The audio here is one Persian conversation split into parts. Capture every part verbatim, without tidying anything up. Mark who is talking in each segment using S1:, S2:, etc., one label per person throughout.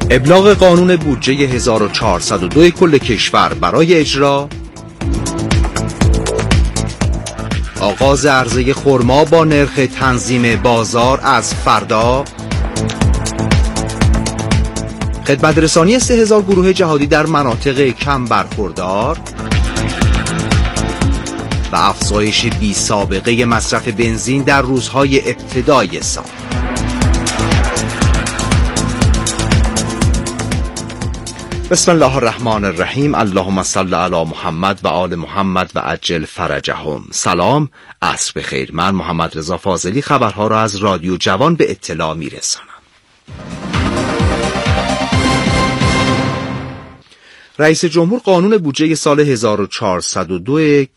S1: ابلاغ قانون بودجه هزار و چهارصد و دو کل کشور برای اجرا، آغاز عرضه خرما با نرخ تنظیم بازار از فردا، خدمترسانی سه هزار گروه جهادی در مناطق کم برخوردار و افزایش بی سابقه مصرف بنزین در روزهای ابتدای سال. بسم الله الرحمن الرحیم. اللهم صل علی محمد و آل محمد و عجل فرجهم. سلام، عصر بخیر. من محمد رضا فاضلی خبرها را از رادیو جوان به اطلاع میرسانم. رئیس جمهور قانون بودجه سال هزار و چهارصد و دو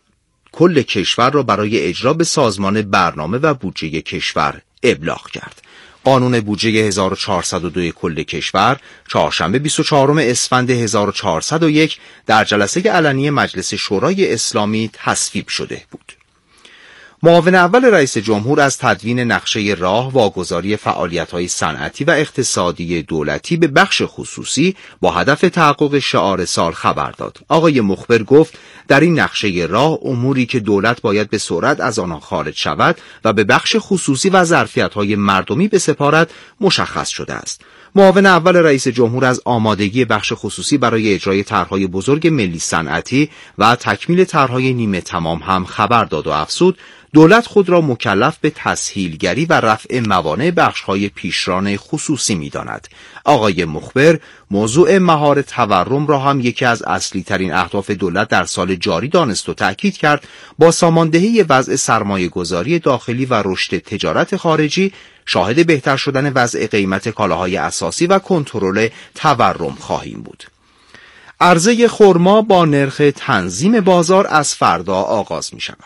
S1: کل کشور را برای اجرا به سازمان برنامه و بودجه کشور ابلاغ کرد. قانون بودجه هزار و چهارصد و دو کل کشور چهارشنبه بیست و چهارم اسفند هزار و چهارصد و یک در جلسه علنی مجلس شورای اسلامی تصویب شده بود. معاون اول رئیس جمهور از تدوین نقشه راه واگذاری فعالیت‌های صنعتی و اقتصادی دولتی به بخش خصوصی با هدف تحقق شعار سال خبر داد. آقای مخبر گفت در این نقشه راه اموری که دولت باید به سرعت از آنها خارج شود و به بخش خصوصی و ظرفیت‌های مردمی بسپارد مشخص شده است. معاون اول رئیس جمهور از آمادگی بخش خصوصی برای اجرای طرح‌های بزرگ ملی صنعتی و تکمیل طرح‌های نیمه تمام هم خبر داد و افزود دولت خود را مکلف به تسهیلگری و رفع موانع بخش‌های پیشران خصوصی می‌داند. آقای مخبر موضوع مهار تورم را هم یکی از اصلی ترین اهداف دولت در سال جاری دانست و تأکید کرد با ساماندهی وضع سرمایه‌گذاری داخلی و رشد تجارت خارجی شاهد بهتر شدن وضع قیمت کالاهای اساسی و کنترل تورم خواهیم بود. عرضه خرما با نرخ تنظیم بازار از فردا آغاز می‌شود.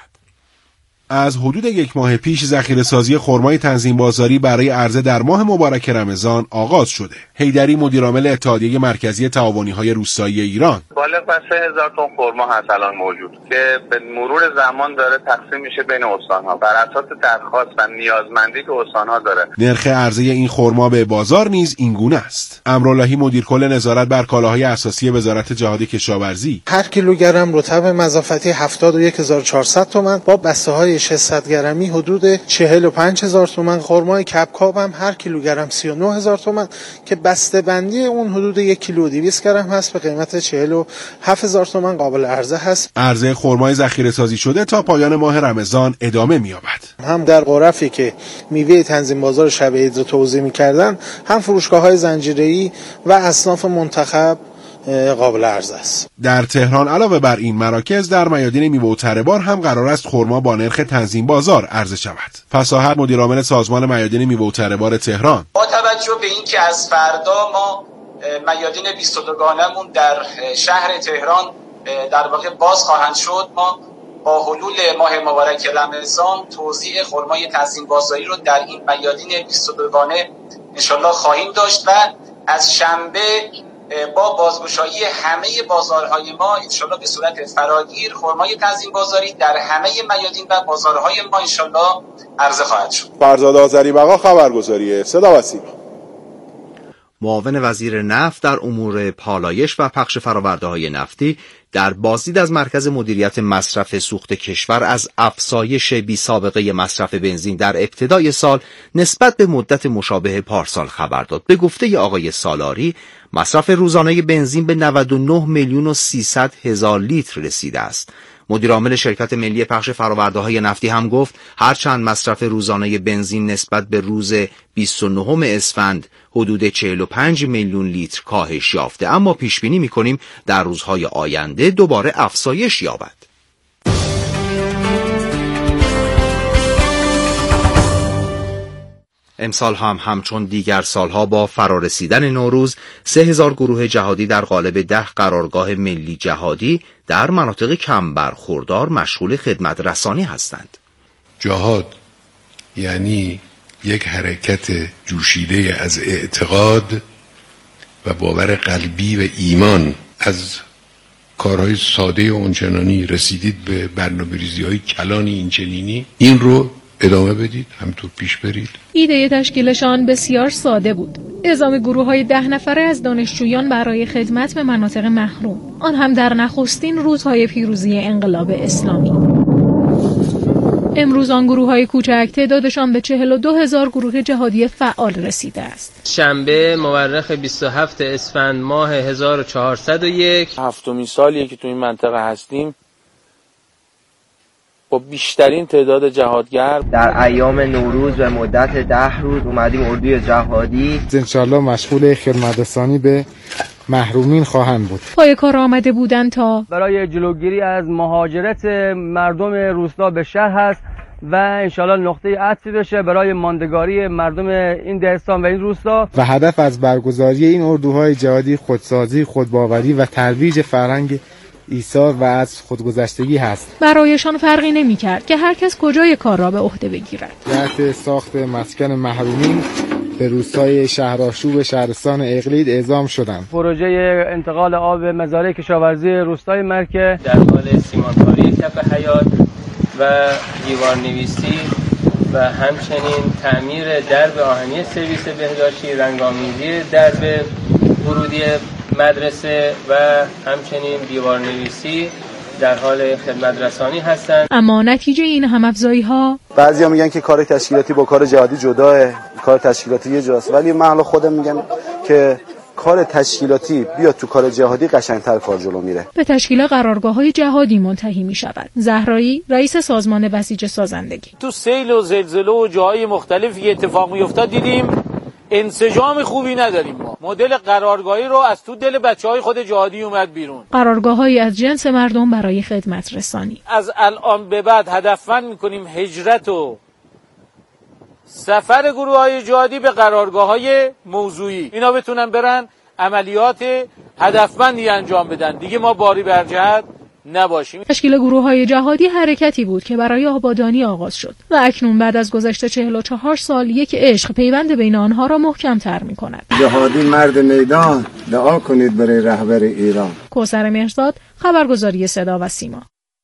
S2: از حدود یک ماه پیش ذخیره‌سازی خرمای تنظیم بازاری برای عرضه در ماه مبارک رمضان آغاز شده. حیدری مدیرعامل اتحادیه مرکزی تعاونی‌های روستایی ایران:
S3: بالغ بر سه هزار تن خرما هست الان موجود که به مرور زمان داره تقسیم میشه بین استان‌ها بر اساس درخواست و نیازمندی که استان‌ها داره.
S2: نرخ عرضه این خرما به بازار نیز این گونه است. امراللهی مدیر کل نظارت بر کالاهای اساسی وزارت جهاد کشاورزی:
S4: هر کیلوگرم رطب مضافتی هفتاد و یک هزار و چهارصد تومان با بسته‌های ششصد گرمی حدود چهل و پنج هزار تومان، خرمای کپکاپ هم هر کیلوگرم سی و نه هزار تومان که بسته بندی اون حدود یک کیلو و دویست گرم هست به قیمت چهل و هفت هزار تومان قابل عرضه هست.
S2: عرضه خرمای ذخیره سازی شده تا پایان ماه رمضان ادامه می‌یابد.
S4: هم در غرفی که میوه تنظیم بازار شب عید رو توزیع می‌کردن، هم فروشگاه‌های زنجیره‌ای و اصناف منتخب قابل عرضه است.
S2: در تهران علاوه بر این مراکز در میادین میوه و تره بار هم قرار است خرما با نرخ تنظیم بازار عرضه شود. فصاحت مدیرعامل سازمان میادین میوه و تره بار تهران:
S5: با توجه به اینکه از فردا ما میادین بیست و دو گانمون در شهر تهران در واقع باز خواهند شد، ما با حلول ماه مبارک رمضان توزیع خرمای تنظیم بازاری رو در این میادین بیست و دو گانه انشالله خواهیم داشت و از شنبه با بازگشایی همه بازارهای ما انشالله به صورت فراگیر خرمای تنظیم بازاری در همه میادین و بازارهای ما انشالله عرضه خواهد شد.
S2: فرزاد آذریبقا، خبرگزاری صدا و سیما.
S1: معاون وزیر نفت در امور پالایش و پخش فرآورده‌های نفتی در بازدید از مرکز مدیریت مصرف سوخت کشور از افزایش بی سابقه مصرف بنزین در ابتدای سال نسبت به مدت مشابه پارسال خبر داد. به گفته آقای سالاری مصرف روزانه بنزین به نود و نه میلیون و سیصد هزار لیتر رسیده است. مدیرعامل شرکت ملی پخش فرآورده‌های نفتی هم گفت هرچند مصرف روزانه بنزین نسبت به روز بیست و نهم اسفند حدود چهل و پنج میلیون لیتر کاهش یافته، اما پیش بینی می‌کنیم در روزهای آینده دوباره افزایش یابد. امسال هم همچون دیگر سالها با فرارسیدن نوروز سه هزار گروه جهادی در قالب ده قرارگاه ملی جهادی در مناطق کم برخوردار مشغول خدمت رسانی هستند.
S6: جهاد یعنی یک حرکت جوشیده از اعتقاد و باور قلبی و ایمان. از کارهای ساده و اونچنانی رسیدید به برنامه‌ریزی‌های کلانی اینچنینی، این رو ادامه بدید، همینطور پیش برید.
S7: ایده تشکیلشان بسیار ساده بود. اعزام گروه‌های ده نفره از دانشجویان برای خدمت به مناطق محروم، آن هم در نخستین روزهای پیروزی انقلاب اسلامی. امروز آن گروه‌های کوچک تعدادشان به چهل و دو هزار گروه جهادی فعال رسیده است.
S8: شنبه مورخ بیست و هفتم اسفند ماه هزار و چهارصد و یک،
S9: هفتمین سالیه که تو این منطقه هستیم با بیشترین تعداد جهادگر.
S10: در ایام نوروز به مدت ده روز اومدیم اردوی جهادی.
S11: انشالله مشغول خدمت رسانی به محرومین خواهند بود.
S7: پای کار آمده بودند تا
S12: برای جلوگیری از مهاجرت مردم روستا به شهر هست و انشالله نقطه عطفی بشه برای ماندگاری مردم این دهستان و این روستا.
S11: و هدف از برگزاری این اردوهای جهادی خودسازی، خودباوری و ترویج فرهنگ ایثار و از خودگذشتگی هست.
S7: برایشان فرقی نمی کرد که هر کس کجای کار را به عهده بگیرد.
S11: جهت ساخت مسکن محرومین به روستای شهرآشوب شهرستان اقلید اعزام شدند.
S12: پروژه انتقال آب مزارع کشاورزی روستای مرکه
S8: در حال سیمانکاری کف حیات و دیوارنویسی و همچنین تعمیر درب آهنی سرویس بهداشتی، رنگامیزی درب ورودی مدرسه و همچنین دیوارنویسی در حال خدمت رسانی هستند.
S7: اما نتیجه این هم افزایی ها،
S13: بعضیا میگن که کار تشکیلاتی با کار جهادی جداه، کار تشکیلاتی یه جاست، ولی من حالا خودم میگم که کار تشکیلاتی بیاد تو کار جهادی قشنگتر کار جلو میره.
S7: به تشکیل قرارگاه‌های جهادی منتهی می‌شود. زهرایی رئیس سازمان بسیج سازندگی:
S9: تو سیل و زلزله و جاهای مختلفی اتفاق میافتاد دیدیم انسجام خوبی نداریم. ما مدل قرارگاهی رو از تو دل بچهای خود جهادی اومد بیرون.
S7: قرارگاه‌هایی از جنس مردم برای خدمت رسانی.
S9: از الان به بعد هدفمند می‌کنیم هجرت و سفر گروه‌های جهادی به قرارگاه‌های موضوعی، اینا بتونن برن عملیات هدفمندی انجام بدن. دیگه ما باری بر جهت نباشیم.
S7: تشکیل گروه‌های جهادی حرکتی بود که برای آبادانی آغاز شد و اکنون بعد از گذشت چهل و چهار سال یک عشق پیوند بین آنها را محکم‌تر می‌کند.
S14: جهادی مرد میدان، دعا کنید برای رهبر ایران.
S7: کوثر مهرزاد، خبرگزاری صدا و سیما.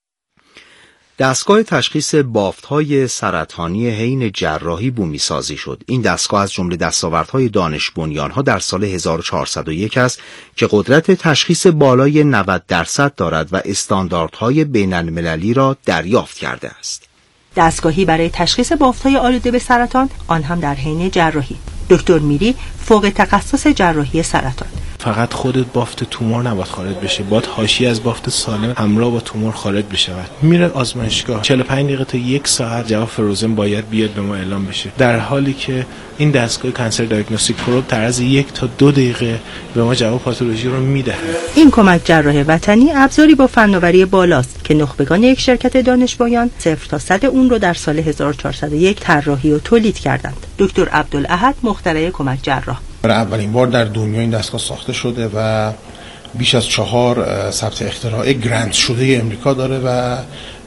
S1: دستگاه تشخیص بافت‌های سرطانی حین جراحی بومی‌سازی شد. این دستگاه از جمله دستاوردهای دانش بنیان‌ها در سال هزار و چهارصد و یک است که قدرت تشخیص بالای نود درصد دارد و استانداردهای بین‌المللی را دریافت کرده است.
S15: دستگاهی برای تشخیص بافت‌های آلوده به سرطان، آن هم در حین جراحی. دکتر میری، فوق تخصص جراحی سرطان:
S16: فقط خودت بافت تومور نباید خارج بشه، باید حاشیه از بافت سالم همراه با تومور خارج بشه. میره آزمایشگاه، چهل و پنج دقیقه تا یک ساعت جواب فروزن باید بیاد به ما اعلام بشه، در حالی که این دستگاه کانسر دیاگنوستیک پرو در از یک تا دو دقیقه به ما جواب پاتولوژی رو میده.
S15: این کمک جراح وطنی ابزاری با فناوری بالاست که نخبگان یک شرکت دانش بنیان صفر تا صد اون رو در سال هزار و چهارصد و یک طراحی و تولید کردند. دکتر عبدالاحد، مخترع کمک جراح:
S17: برای اولین بار در دنیا این دستگاه ساخته شده و بیش از چهار ثبت اختراع گرانت شده امریکا داره و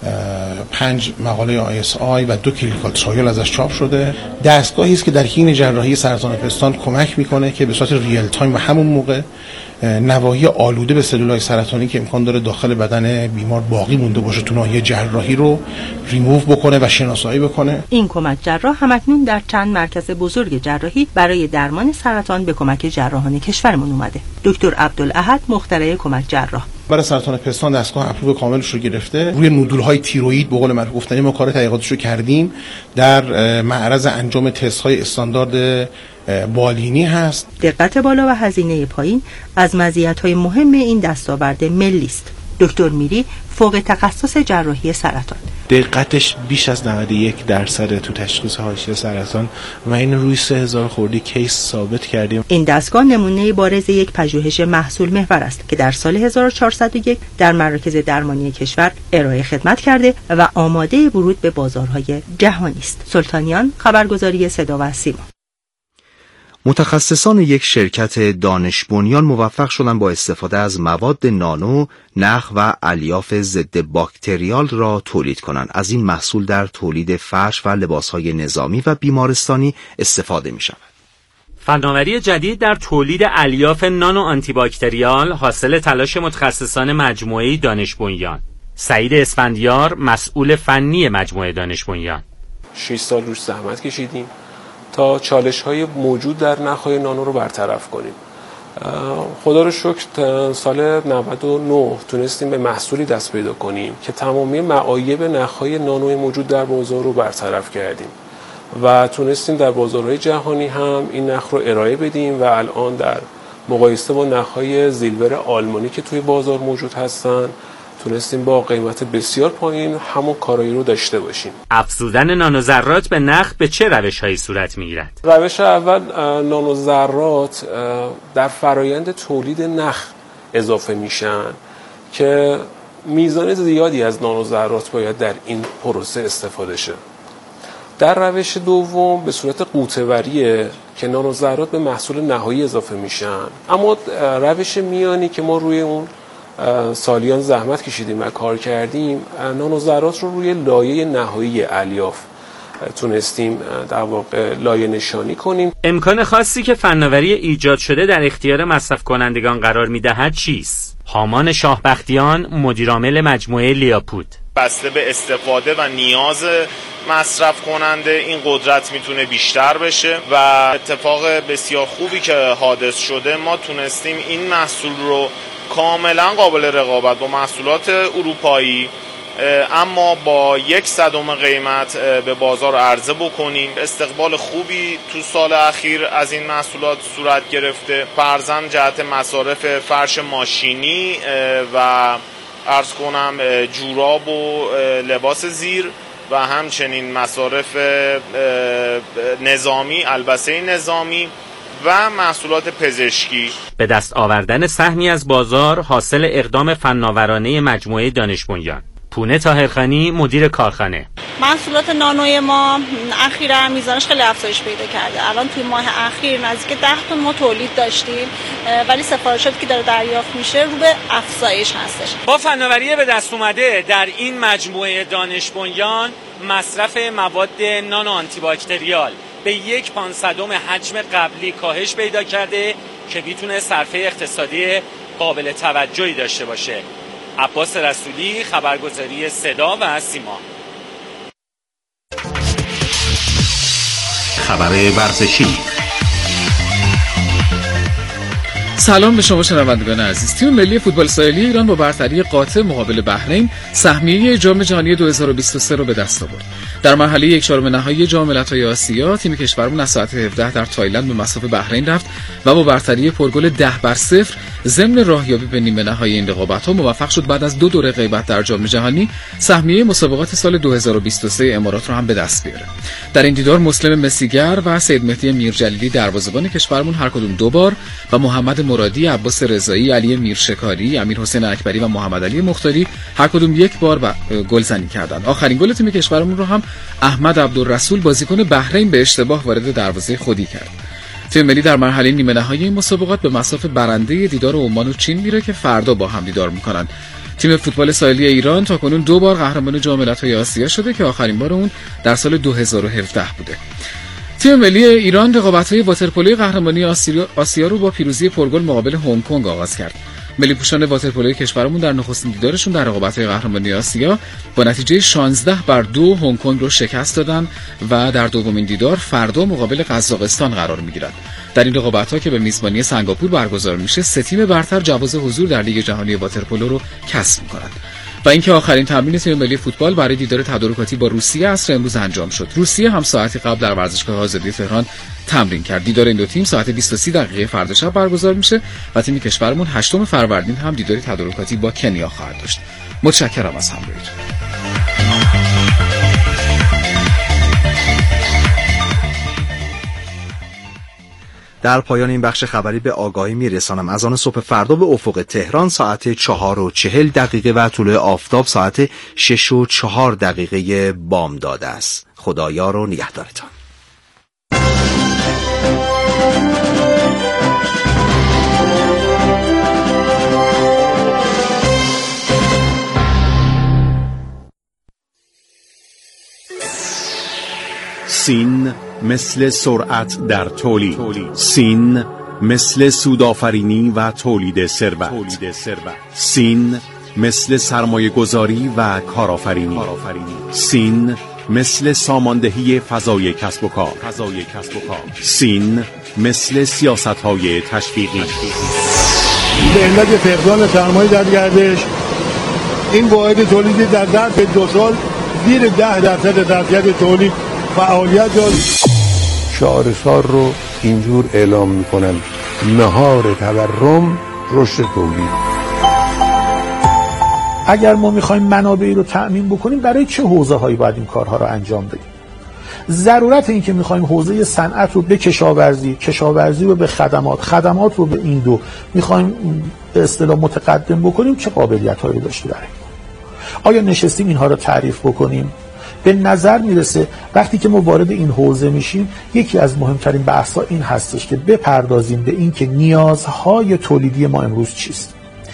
S17: پنج مقاله آی اس آی و دو کلینیکال ترایل ازش چاپ شده. دستگاهی است که در حین جراحی سرطان پستان کمک میکنه که به صورت ریل تایم و همون موقع نواحی آلوده به سلولای سرطانی که امکان داره داخل بدن بیمار باقی مونده باشه تو ناحیه جراحی رو ریموو بکنه و شناسایی بکنه.
S15: این کمک جراح همکنون در چند مرکز بزرگ جراحی برای درمان سرطان به کمک جراحان کشورمون اومده. دکتر عبدالاحد، مخترع کمک جراح:
S17: برای سرطان پستان دستگاه اپروو کاملش رو گرفته. روی نودول‌های تیروئید به قول معروف گفتنی ما کار تحقیقاتش رو کردیم، در معرض انجام تست‌های استاندارد بالینی هست.
S15: دقت بالا و هزینه پایین از مزیت‌های مهم این دستاورد ملی است. دکتر میری، فوق تخصص جراحی سرطان:
S16: دقتش بیش از نود و یک درصد تو تشخیص حاشیه سرطان و این روی سه هزار خوردی کیس ثابت کردیم.
S15: این دستگاه نمونه بارز یک پژوهش محصول محور است که در سال هزار و چهارصد و یک در مراکز درمانی کشور ارائه خدمت کرده و آماده ورود به بازارهای جهانی است. سلطانیان، خبرگزاری صدا و سیما.
S1: متخصصان یک شرکت دانش بنیان موفق شدند با استفاده از مواد نانو، نخ و الیاف ضد باکتریال را تولید کنند. از این محصول در تولید فرش و لباسهای نظامی و بیمارستانی استفاده می شود.
S18: فناوری جدید در تولید الیاف نانو آنتی باکتریال حاصل تلاش متخصصان مجموعه دانش بنیان. سعید اسفندیار، مسئول فنی مجموعه دانش بنیان:
S9: شش سال روش زحمت کشیدیم
S19: تا چالش‌های موجود در نخ‌های نانو رو برطرف کنیم. خدا رو شکر سال نود و نه تونستیم به محصولی دست پیدا کنیم که تمامی معایب نخ‌های نانوی موجود در بازار رو برطرف کردیم و تونستیم در بازارهای جهانی هم این نخ رو ارائه بدیم و الان در مقایسه با نخ‌های زیلور آلمانی که توی بازار موجود هستن تونستیم با قیمت بسیار پایین همون کارایی رو داشته باشیم.
S18: افزودن نانوذرات به نخ به چه روش‌هایی صورت می‌گیرد؟
S19: روش اول نانوذرات در فرایند تولید نخ اضافه میشن که میزان زیادی از نانوذرات باید در این پروسه استفاده شه. در روش دوم به صورت قوطه‌وریه که نانوذرات به محصول نهایی اضافه میشن، اما روش میانی که ما روی اون سالیان زحمت کشیدیم و کار کردیم نانوذرات رو روی لایه نهایی الیاف تونستیم در واقع لایه نشانی کنیم.
S18: امکان خاصی که فناوری ایجاد شده در اختیار مصرف کنندگان قرار میدهد چیست؟ هامان شاهبختیان، مدیرعامل مجموعه لیاپود:
S20: بسته به استفاده و نیاز مصرف کننده این قدرت میتونه بیشتر بشه و اتفاق بسیار خوبی که حادث شده ما تونستیم این محصول رو کاملا قابل رقابت با محصولات اروپایی اما با یک صدم قیمت به بازار عرضه بکنیم. استقبال خوبی تو سال اخیر از این محصولات صورت گرفته، فرضاً جهت مصارف فرش ماشینی و عرض کنم جوراب و لباس زیر و همچنین مصارف نظامی، البسه نظامی و محصولات پزشکی.
S18: به دست آوردن سهمی از بازار حاصل اقدام فناورانه مجموعه دانش بنیان. پونه طاهرخانی، مدیر کارخانه:
S21: محصولات نانوی ما اخیراً میزانش خیلی افزایش پیدا کرده. الان توی ماه اخیر نزدیک ده تن ما تولید داشتیم ولی سفارشاتی که داره دریافت میشه رو به افزایش هستش.
S18: با فناوری به دست اومده در این مجموعه دانش بنیان مصرف مواد نانو آنتی باکتریال به یک پانصدم حجم قبلی کاهش پیدا کرده که میتونه صرفه اقتصادی قابل توجهی داشته باشه. عباس رسولی، خبرگزاری صدا و سیما.
S1: خبر ورزشی.
S22: سلام به شما شنوندگان عزیز. تیم ملی فوتبال ساحلی ایران با برتری قاطع مقابل بحرین سهمیه جام جهانی دو هزار و بیست و سه را به دست آورد. در مرحله یک چهارم نهایی جام ملت‌های آسیا تیم کشورمون از ساعت هفده در تایلند به مصاف بحرین رفت و با برتری پرگل ده بر صفر ضمن راهیابی به نیمه نهایی این رقابت‌ها موفق شد بعد از دو دوره غیبت در جام جهانی سهمیه مسابقات سال دو هزار و بیست و سه امارات را هم به دست بیاره. در این دیدار مسلم مسیگر و سید مهدی میرجلیلی دروازه‌بان کشورمون هر کدوم دو بار و محمد مرادی، عباس رضایی، علی میرشکاری، امیر حسین اکبری و محمد علی مختاری هر کدوم یک بار گلزنی کردند. آخرین گل تیم کشورمون رو هم احمد عبدالرسول بازیکن بحرین به اشتباه وارد دروازه خودی کرد. تیم ملی در مرحله نیمه نهایی این مسابقات به مصاف برنده دیدار عمان و چین میره که فردا با هم دیدار میکنن. تیم فوتبال ساحلی ایران تاکنون دو بار قهرمان جام ملت‌های آسیا شده که آخرین بار اون در سال دو هزار و هفده بوده. تیم ملی ایران رقابت‌های واترپولوی قهرمانی آسیا, آسیا رو با پیروزی پرگل مقابل هنگ کنگ آغاز کرد. ملی پوشان واترپولوی کشورمون در نخستین دیدارشون در رقابت‌های قهرمانی آسیا با نتیجه شانزده بر دو هنگ کنگ رو شکست دادن و در دومین دیدار فردا مقابل قزاقستان قرار می‌گیرند. در این رقابت‌ها که به میزبانی سنگاپور برگزار میشه، سه تیم برتر جواز حضور در لیگ جهانی واترپولو رو کسب می‌کنند. و اینکه آخرین تمرین تیم ملی فوتبال برای دیدار تدارکاتی با روسیه عصر امروز انجام شد. روسیه هم ساعتی قبل در ورزشگاه آزادی تهران تمرین کرد. دیدار این دو تیم ساعت بیست و سه دقیقه فردا شب برگزار میشه و تیم کشورمون هشتم فروردین هم دیداری تدارکاتی با کنیا خواهد داشت. متشکرم از همراهیتون.
S1: در پایان این بخش خبری به آگاهی میرسانم از آن صبح فردا به افق تهران ساعت چهار و چهل دقیقه و طلوع آفتاب ساعت شش و چهار دقیقه بامداد است. خدایا رو نگهدارتان.
S23: سین مثل سرعت در تولید، سین مثل سودآفرینی و تولید ثروت، سین مثل سرمایه گذاری و کارآفرینی، سین مثل ساماندهی فضای کسب و کار. فضای کسب و کار. سین مثل سیاست‌های تشویقی.
S3: به علت فقدان سرمایه در گردش این واحد تولیدی در ظرف دو سال زیر ده درصد ظرفیت تولید فعالیت داشت.
S6: شعارسار رو اینجور اعلام میکنن: مهار تورم رشد تولید.
S4: اگر ما میخوایم منابعی رو تأمین بکنیم، برای چه حوزه هایی باید این کارها رو انجام بدیم؟ ضرورت این که میخوایم حوزه صنعت رو به کشاورزی، کشاورزی رو به خدمات، خدمات رو به این دو میخوایم به اصطلاح متقدم بکنیم، چه قابلیت هایی داشته برای آیا نشستیم اینها رو تعریف بکنیم؟ به نظر میرسه وقتی که ما وارد این حوزه میشیم، یکی از مهمترین بحث‌ها این هستش که بپردازیم به این که نیازهای تولیدی ما امروز چیست،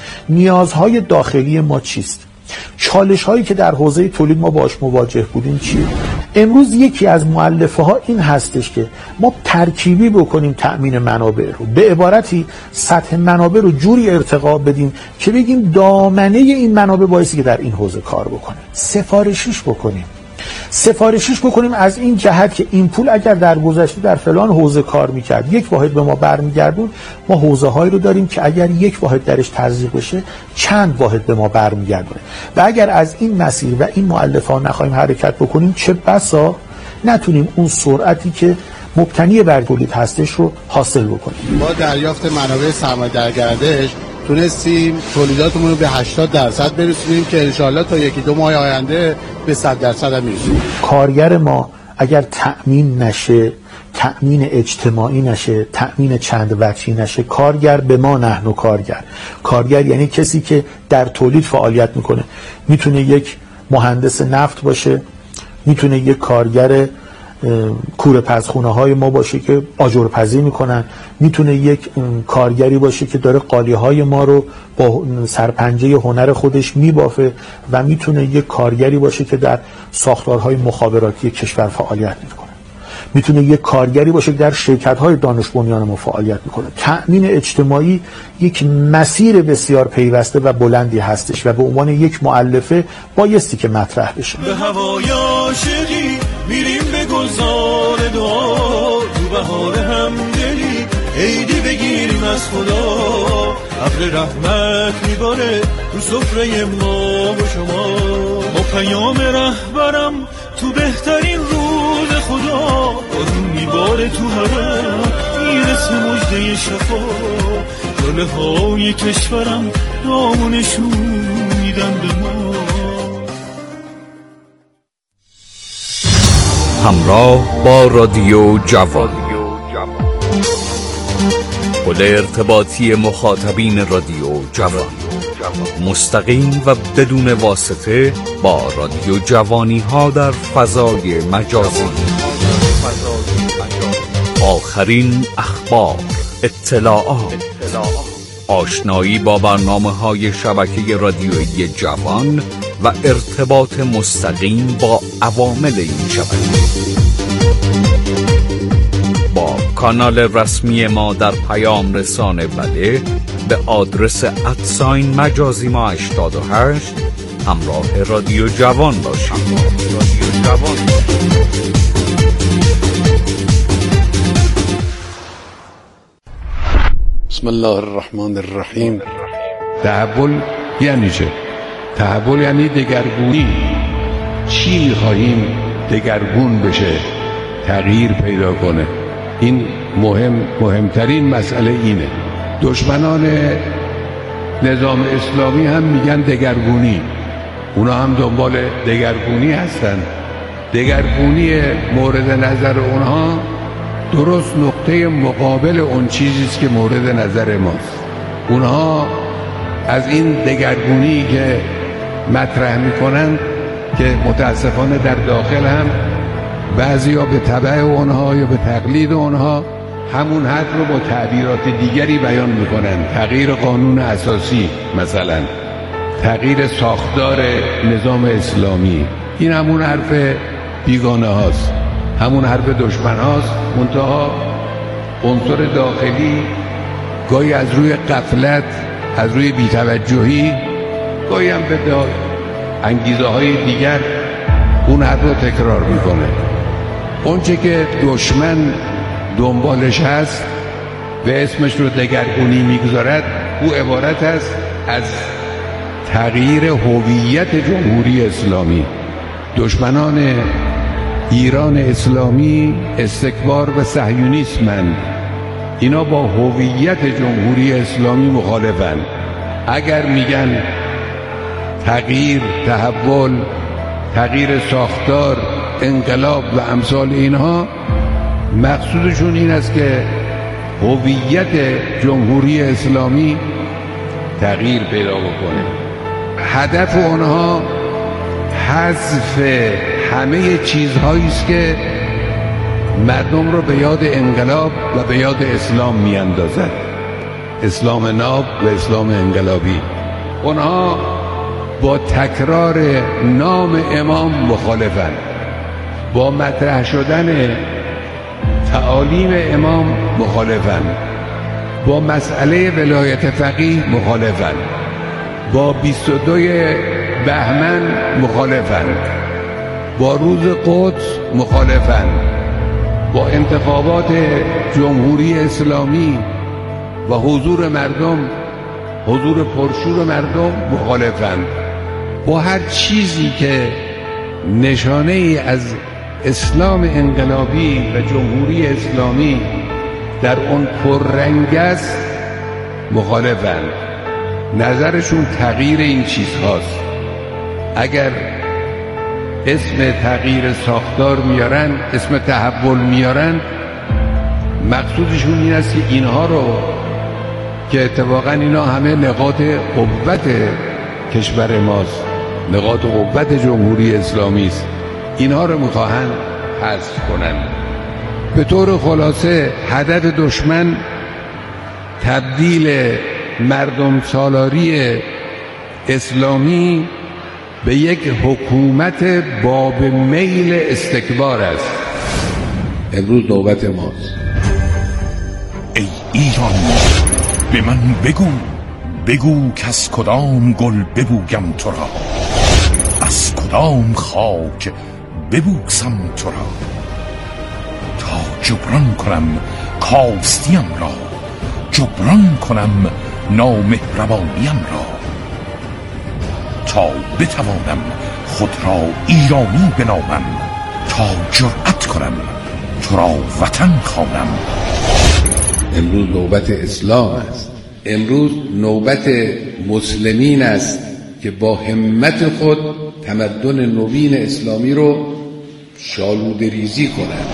S4: نیازهای داخلی ما چیست، چالش هایی که در حوزه تولید ما باش مواجه بودیم چیه. امروز یکی از مؤلفه ها این هستش که ما ترکیبی بکنیم تأمین منابع رو، به عبارتی سطح منابع رو جوری ارتقا بدیم که بگیم دامنه این منابع بایستی که در این حوزه کار بکنه، سفارشیش بکنیم سفارشیش بکنیم از این جهت که این پول اگر در گذشته در فلان حوزه کار میکرد، یک واحد به ما برمیگردون، ما حوزه هایی رو داریم که اگر یک واحد درش تزریق بشه چند واحد به ما برمیگردونه و اگر از این مسیر و این مؤلفه ها نخواهیم حرکت بکنیم، چه بسا نتونیم اون سرعتی که مبتنی بر تولید هستش رو حاصل بکنیم.
S3: ما دریافت منابع سرمایه در گردش تونستیم تولیداتمون رو به هشتاد درصد برسونیم که انشالله تا یکی دو ماه آینده به صد درصد هم میرسیم.
S4: کارگر ما اگر تأمین نشه، تأمین اجتماعی نشه، تأمین چند وجهی نشه، کارگر به ما نحن و کارگر. کارگر یعنی کسی که در تولید فعالیت میکنه، میتونه یک مهندس نفت باشه، میتونه یک کارگر کوره پزخونه های ما باشه که آجرپزی میکنن، میتونه یک کارگری باشه که داره قالی های ما رو با سرپنجه هنر خودش میبافه و میتونه یک کارگری باشه که در ساختارهای مخابراتی کشور فعالیت میکنه، میتونه یک کارگری باشه که در شرکت های دانش بنیان ما فعالیت میکنه. تأمین اجتماعی یک مسیر بسیار پیوسته و بلندی هستش و به عنوان یک مؤلفه بایستی که مطرح بشه.
S5: به هوای عاشقی میریم به گلزار دعا، تو بهار همدلی عیدی بگیریم از خدا، ابر رحمت میباره رو سفره ما و شما، با پیام رهبرم تو بهترین روز خدا، بارون میباره تو هوا میرسه مژده شفا، لاله های کشورم نامونشون میدن به ما.
S24: همراه با رادیو جوان، پل ارتباطی مخاطبین رادیو جوان، مستقیم و بدون واسطه با رادیو جوانی ها در فضای مجازی. آخرین اخبار، اطلاعات، آشنایی با برنامه های شبکه رادیویی جوان و ارتباط مستقیم با عوامل این شبکه. با کانال رسمی ما در پیام رسانه بله به آدرس ادساین مجازی ما هشتاد و هشت همراه رادیو جوان باشید. رادیو جوان.
S6: بسم الله الرحمن الرحیم. تحول یعنی چه؟ تحول یعنی دگرگونی. چی می‌خواهیم دگرگون بشه، تغییر پیدا کنه؟ این مهم مهمترین مسئله اینه. دشمنان نظام اسلامی هم میگن دگرگونی، اونا هم دنبال دگرگونی هستن. دگرگونی مورد نظر اونها درست نقطه مقابل اون چیزیست که مورد نظر ماست. اونها از این دگرگونی که مطرح میکنن که متاسفانه در داخل هم بعضیا به تبع اونها یا به تقلید اونها همون حد رو با تعبیرات دیگری بیان میکنن. تغییر قانون اساسی مثلا، تغییر ساختار نظام اسلامی، این همون حرف بیگانه هاست، همون حرف دشمن هاست. منتها عنصر داخلی گاهی از روی غفلت، از روی بی‌توجهی، گاهی هم به انگیزه های دیگر اون حرف رو تکرار میکنه. اونچه که دشمن دنبالش هست و اسمش رو دگرگونی میگذارد، او عبارت است از تغییر هویت جمهوری اسلامی. دشمنان ایران اسلامی استکبار و صهیونیسمند. اینا با هویت جمهوری اسلامی مخالفن. اگر میگن تغییر، تحول، تغییر ساختار، انقلاب و امثال اینها، مقصودشون این است که هویت جمهوری اسلامی تغییر پیدا بکنه. هدف اونها حذف همه چیزهایی است که مردم رو به یاد انقلاب و به یاد اسلام میاندازد. اسلام ناب و اسلام انقلابی. اونها با تکرار نام امام مخالفن، با مطرح شدن تعالیم امام مخالفن، با مسئله ولایت فقیه مخالفن، با بیست و دو بهمن مخالفن، با روز قدس مخالفن، با انتخابات جمهوری اسلامی و حضور مردم، حضور پرشور مردم مخالفن. با هر چیزی که نشانه ای از اسلام انقلابی و جمهوری اسلامی در اون پررنگ است مخالفن. نظرشون تغییر این چیزهاست. اگر اسم تغییر ساختار میارن، اسم تحول میارن، مقصودشون این است که اینها رو که اتفاقا اینا همه نقاط قوت کشور ماست، نقاط قوت جمهوری اسلامی است، اینها رو میخواهند حذف کنند. به طور خلاصه هدف دشمن تبدیل مردم سالاری اسلامی به یک حکومت باب میل استکبار است. امروز نوبت ماست.
S2: ای ایران، به من بگو، بگو که از کدام گل ببویم تو را، از کدام خاک ببوسم تو را، تا جبران کنم کاستیم را، جبران کنم نامهربانیم را، تا بتوانم خود را ایرانی بنامم، تا جرأت کنم تو را وطن خوانم.
S6: امروز نوبت اسلام است. امروز نوبت مسلمین است که با همت خود تمدن نوین اسلامی رو شالوده ریزی کنند.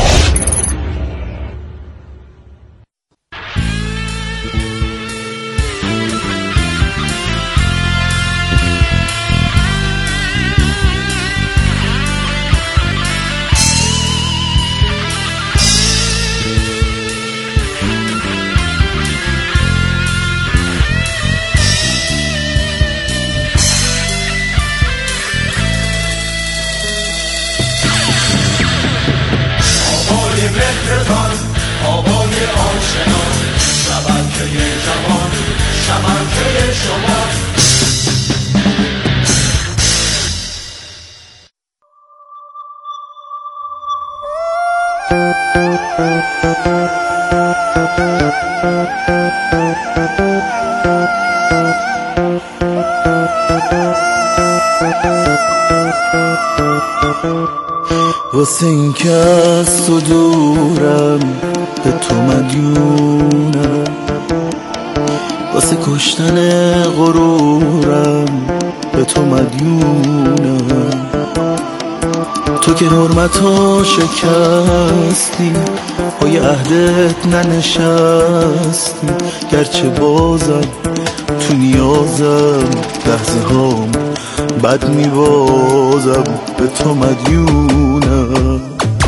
S10: واسه این که از تو دورم به تو مدیونم، واسه کشتن غرورم به تو مدیونم. تو که حرمتو شکستی، پای عهدت ننشستی، گرچه بازم تو نیازم لحظه هام بد میبازم به تو مدیونم.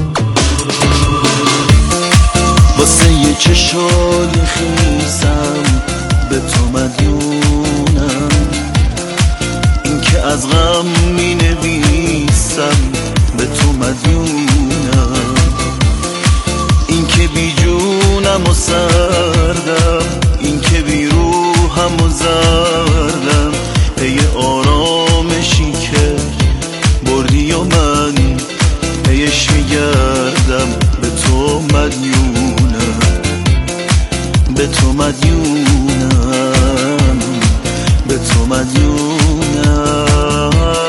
S10: واسه یه چشای خیسم به تو مدیونم، این که از غم می نویسم به تو مدیونم، این که بی جونم و سردم، این که بی روحم و زردم، پی آرامشی که بردی و من همیشه گردم به تو مدیونم، به تو مدیونم، به تو مدیونم،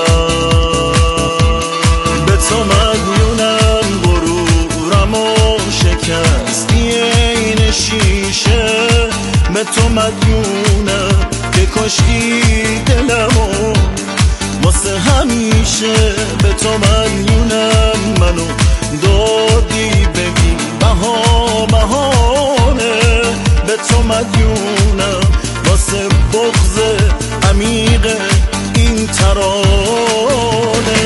S10: به تو مدیونم. غرورم و شکستی این شیشه، به تو مدیونم که کشتی دلمو واسه همیشه. به تو مدیونم، منو دادی ببین بها بهانه. به تو مدیونم واسه بغض عمیق این ترانه.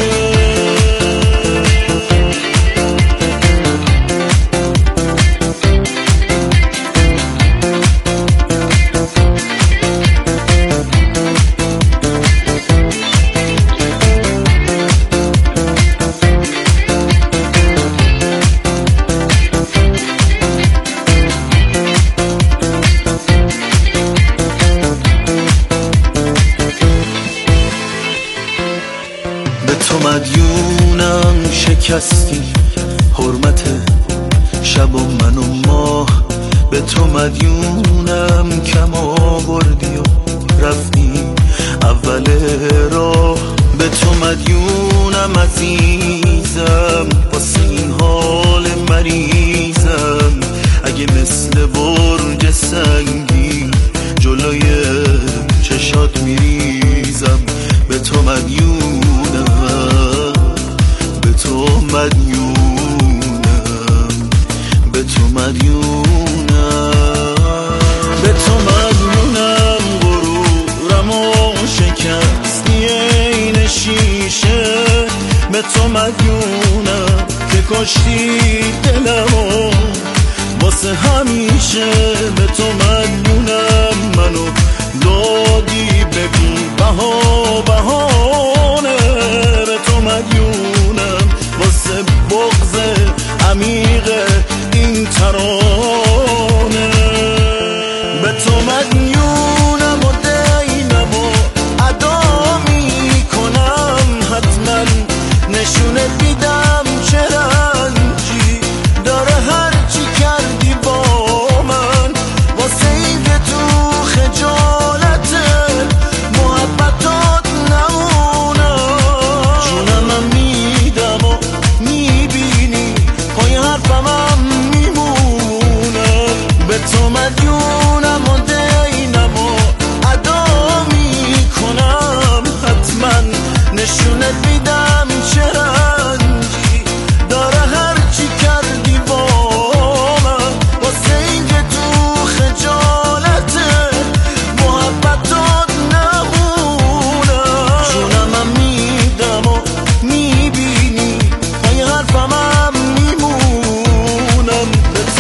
S10: مدیونم شکستی حرمت شب و من و ماه. به تو مدیونم کم آوردی و رفتی اول راه. به تو مدیونم عزیزم واسه این حال مریضم. اگه مثل برج سنگی جلوی چشات میریزم. به تو مدیونم، به تو مدیونم، به تو مدیونم، به تو مدیونم. غرورم و شکستی این شیشه، به تو مدیونم که کشتی دلمو واسه همیشه. به تو مدیونم، منو دادی ببین بها بهانه. به تو مدیونم واسه بغض عمیق این ترانه. به تو مدیونم و دینم و ادا میکنم. حتما نشونت میدم چه رنجی داره هرچی کردی با من. واسه این که تو خجالت محبتات نمونم. جونم میدم و میبینی پای حرفم میمونم. به تو مدیونم و دینم و ادا میکنم. حتما نشونت میدم چه رنجی داره هرچی کردی با من. واسه این که تو خجالت محبتات نمونم. جونم میدم و میبینی پای حرفم میمونم. به تو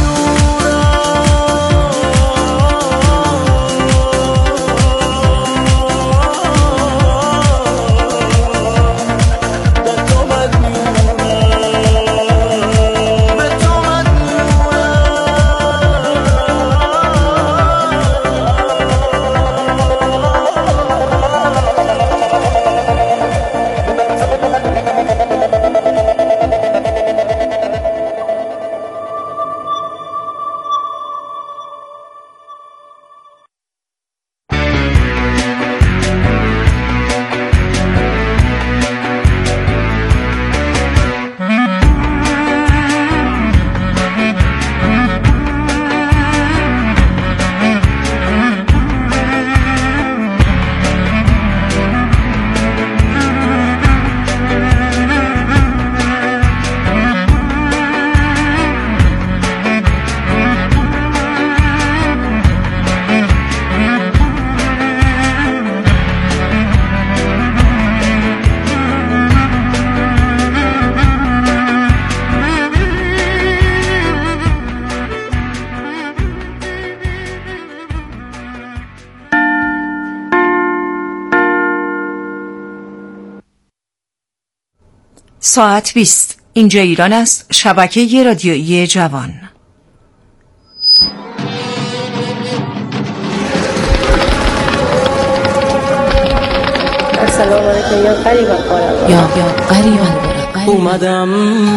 S8: ساعت بیست. اینجا ایران است. شبکه رادیویی جوان.
S11: السلام علیکم یا قریبا قریبا
S8: یا یا قریبا
S11: اومدم